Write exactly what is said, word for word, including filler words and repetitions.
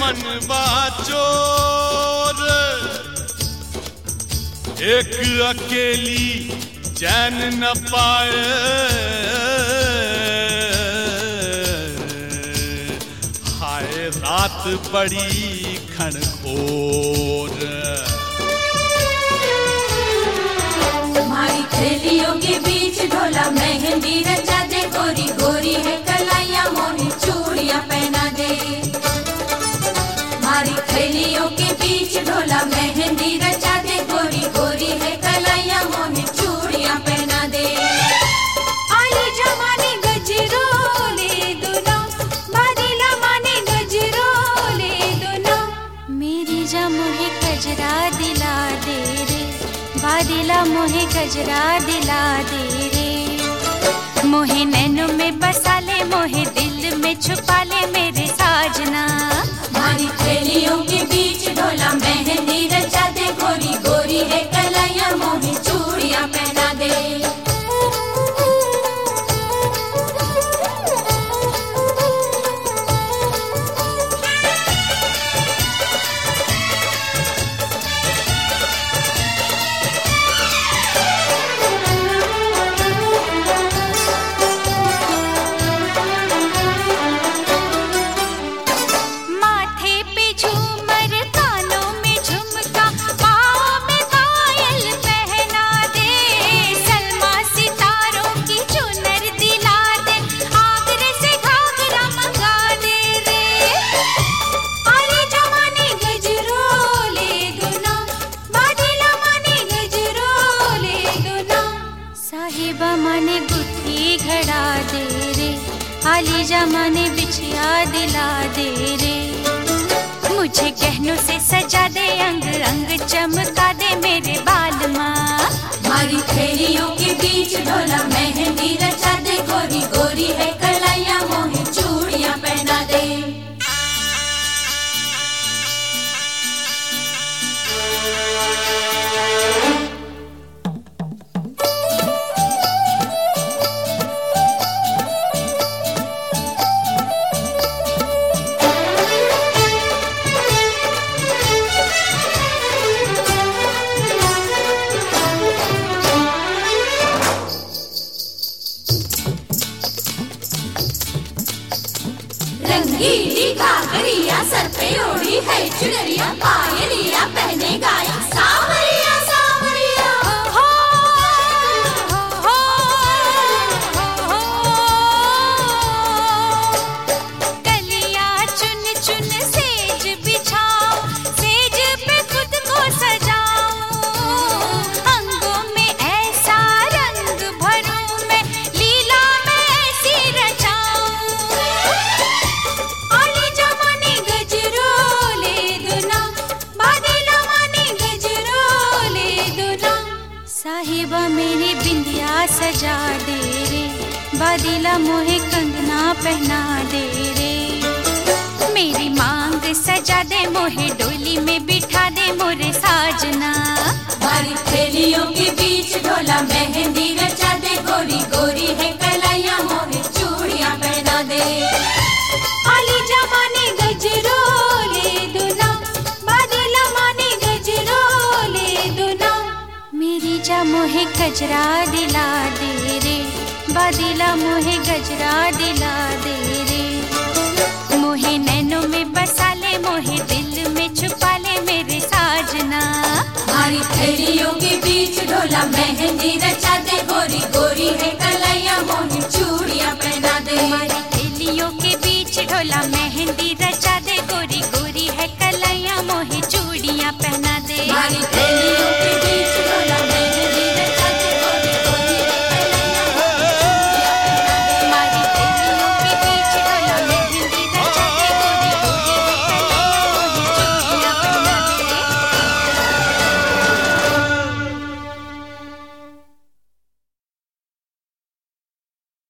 मनवा चोर, एक अकेली चैन न पाए, हाय रात बड़ी घनघोर। तुम्हारी थैलियों के बीच ढोला मेहंदी रचा दे, गोरी गोरी है कलाइयाँ मोहे चूड़ियाँ पहना दे। हमारी थैलियों के बीच ढोला मेहंदी रचा दे, गोरी गोरी है कलाइयाँ मोहे चूड़ियाँ पहना दे। आली जमाने गजरोले दुना, बादला माने गजरोले दुना, मेरी जा मोहे गजरा दिला दे रे, बादला मोहे गजरा दिला दे रे। मोहे नैनों में बसा ले, मोहे दिल में छुपा ले मेरे साजना। हमारी थैलियों के बीच ढोला मेहंदी रचा दे, गोरी गोरी है कलाइयाँ मोहे चूड़ियाँ पहना दे। माने गुत्थी घड़ा दे रे, आली जमाने बिछिया दिला दे रे। मुझे गहनों से सजा दे, अंग अंग चमका दे मेरे बाल माँ। हमारी थैलियों के बीच ढोला मेहंदी रचा दे, गोरी गोरी है कलाइयाँ मोहे चूड़ियाँ पहना दे। रंगीली घाघरिया सर पे ओढ़ी है चुनरिया, पायलिया पहने गाया सावरिया सावरिया। हो हो हो कलिया चुन चुन सेज बिछाओ, सेज पे खुद को सजाओ। अंगों में ऐसा रंग भरूं मैं, लीला में ऐसी रचाऊं। आली जमाने गजरोले दुना, बादला माने गजरोले दुना, साहिबा मेरी बिंदिया सजा दे रे, बादला मोहे कंगना पहना दे रे। मेरी मांग सजा दे, मोहे डोली में बिठा दे मोरे साजना। हमारी थैलियों के बीच ढोला मेहंदी रचा दे, गोरी गोरी है कलाइयाँ मोहे चूड़ियाँ पहना दे। आली जमाने गजरोले दुना, बादला माने गजरोले दुना, मेरी जा मोहे गजरा दिला दे रे, बादला मोहे गजरा दिला दे रे। मोहे नैनों में बसा ले, मोहे दिल में छुपा ले मेरे साजना। हमारी थैलियों के बीच ढोला मेहंदी रचा दे, गोरी गोरी है कलाइयाँ मोहे चूड़ियाँ पहना दे। हमारी थैलियों के बीच ढोला मेहंदी रचा दे, गोरी गोरी है कलाइयाँ मोहे